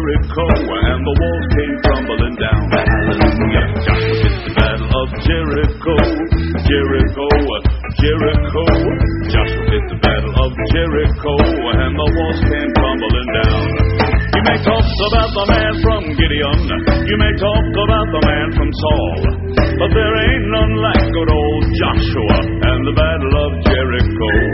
Jericho, and the walls came tumbling down. Hallelujah. Joshua did the battle of Jericho, Jericho, Jericho. Joshua did the battle of Jericho, and the walls came tumbling down. You may talk about the man from Gideon, you may talk about the man from Saul, but there ain't none like good old Joshua and the battle of Jericho.